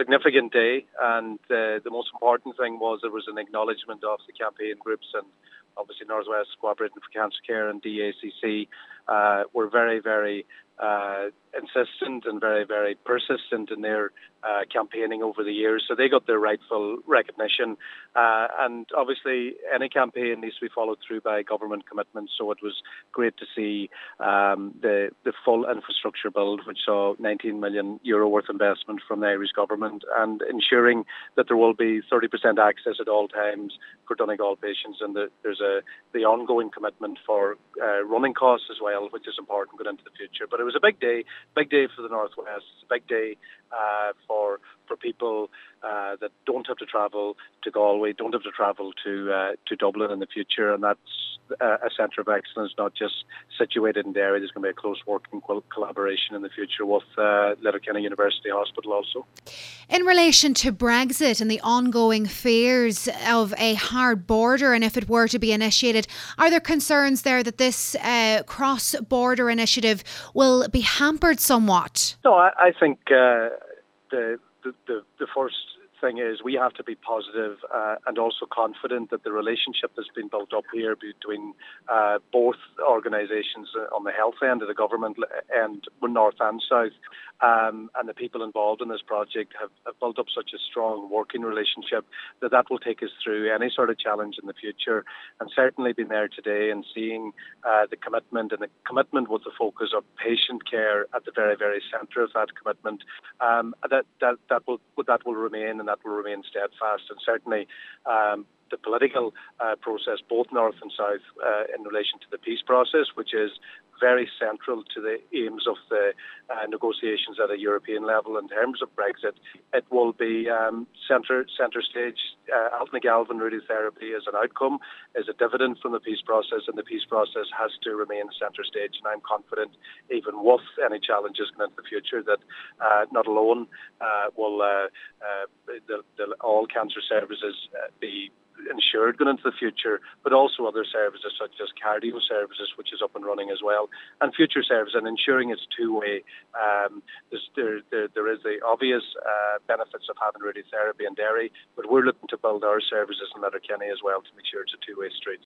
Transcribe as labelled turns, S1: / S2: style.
S1: significant day, and the most important thing was there was an acknowledgement of the campaign groups, and obviously Northwest Cooperating for Cancer Care and DACC were very, very insistent and very, very persistent in their campaigning over the years. So they got their rightful recognition. And obviously, any campaign needs to be followed through by government commitments. So it was great to see the full infrastructure build, which saw €19 million worth investment from the Irish government, and ensuring that there will be 30% access at all times for Donegal patients. And there's the ongoing commitment for running costs as well, which is important going into the future. But it was a big day for the Northwest. It's a big day for people that don't have to travel to Galway, don't have to travel to Dublin in the future, and that's a centre of excellence, not just situated in Derry. There's going to be a close working collaboration in the future with Letterkenny University Hospital also.
S2: In relation to Brexit and the ongoing fears of a hard border, and if it were to be initiated, are there concerns there that this cross-border initiative will be hampered somewhat?
S1: No, I think the first thing is we have to be positive and also confident that the relationship that's been built up here between both organisations on the health end of the government and north and south, and the people involved in this project have built up such a strong working relationship that will take us through any sort of challenge in the future. And certainly being there today and seeing the commitment with the focus of patient care at the very, very centre of that commitment, that will remain, and that will remain steadfast. And certainly the political process, both north and south, in relation to the peace process, which is very central to the aims of the negotiations at a European level. In terms of Brexit, it will be centre stage. Alton Galvin radiotherapy as an outcome is a dividend from the peace process, and the peace process has to remain centre stage. And I'm confident, even with any challenges going into the future, that not alone will all cancer services be ensured going into the future, but also other services such as cardio services, which is up and running as well, and future services, and ensuring it's two-way. There is the obvious benefits of having radiotherapy in Derry, but we're looking to build our services in Letterkenny as well to make sure it's a two-way street.